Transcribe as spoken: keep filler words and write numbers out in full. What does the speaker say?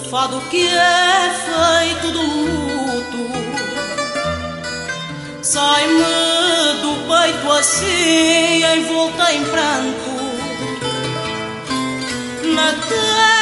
fado que é feito de luto, sai-me do peito assim, envolta em pranto, na terra